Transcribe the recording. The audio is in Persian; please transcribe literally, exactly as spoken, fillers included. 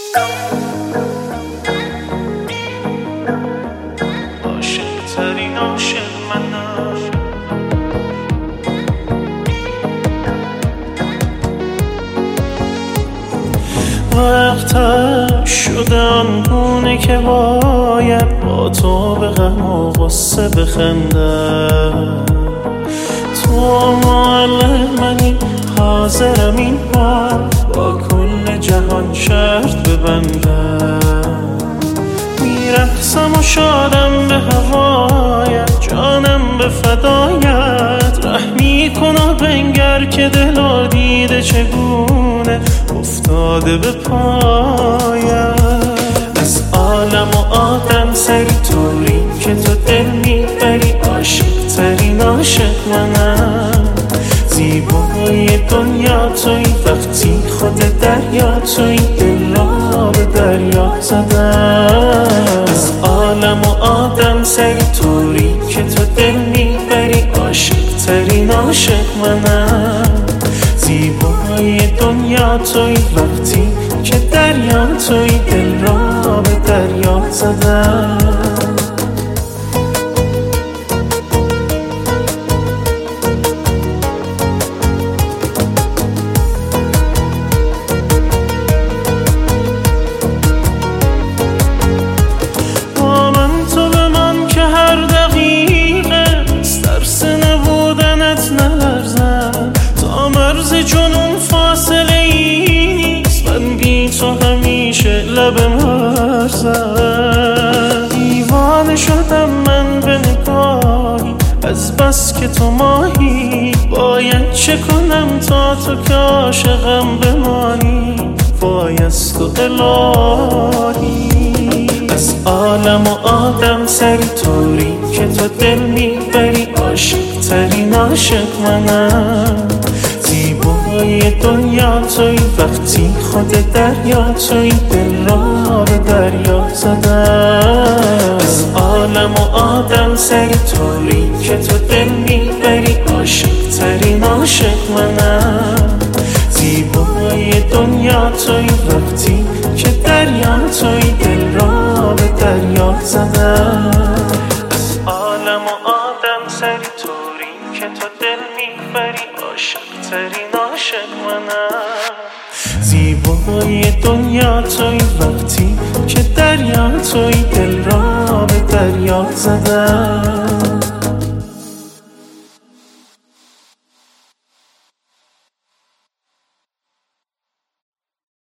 عاشق ترین عاشق منم. وقتش شده آنگونه که باید با تو به غم و غصه بخندم. تو معلم منی، حاضرم این بار با کل جهان شرط ببندم. میرقصم و شادم به هوایت، جانم به فدایت. رحمی کن و بنگر که دل و دیده چگونه افتاده به پایت. از عالم و آدم سری طوری که تو دل میبری، عاشق ترین عاشق منم. زیبای دنیا توی، وقتی خود دریا توی، دل را به دریا زدم. از عالم و آدم سری طوری که تو دل میبری، عاشق ترین عاشق منم. زیبای دنیا توی، وقتی که دریا توی، دل را به دریا زدم. با من تو بمان که هر دقیقه ترس نبودنت نلرزم. تا مرز جنون فاصله ای نیست، من بی تو همیشه لب مرزم. دیوانه شدم من به نگاهی، از بس که تو ماهی. باید چه کنم تا تو که عاشقم بمانی، بایست و الهی. از عالم و آدم سری طوری که تو دل میبری، عاشق ترین عاشق منم. زیبای دنیا توی، وقتی خود دریا توی، دل را به دریا زدم. از عالم و آدم سری طوری که تو دل میبری، عاشق ترین عاشق منم. زیبای دنیا توی، وقتی که دریا توی، دل را به دریا زدم. از عالم و آدم سری طوری که تو دل میبری، عاشق ترین عاشق منم. زیبای دنیا توی، وقتی که دریا توی، دل را به دریا زدم.